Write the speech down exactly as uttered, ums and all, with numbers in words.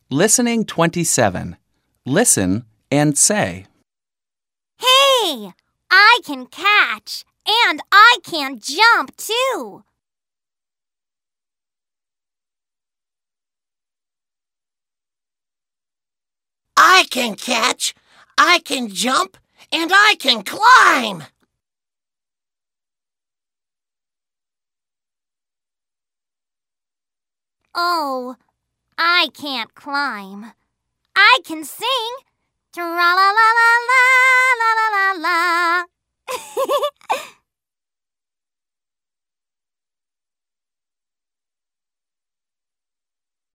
Listening twenty-seven. Listen and say. Hey, I can catch and I can jump too. I can catch, I can jump, and I can climb. Oh, I can't climb. I can sing. Tra-la.